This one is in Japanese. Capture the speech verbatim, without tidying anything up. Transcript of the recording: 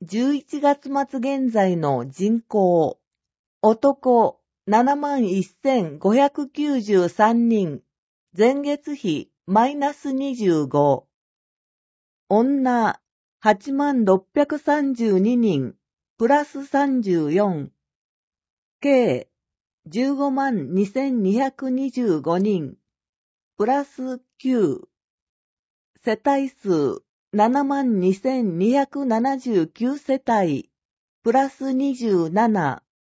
じゅういちがつ末現在の人口、男ななまんせんごひゃくきゅうじゅうさんにん、前月比マイナスにじゅうご、女はちまんろっぴゃくさんじゅうににん、プラスさんじゅうよん、計じゅうごまんにせんにひゃくにじゅうごにん、プラスきゅう、世帯数ななまんにせんにひゃくななじゅうきゅう世帯、プラスにじゅうなな、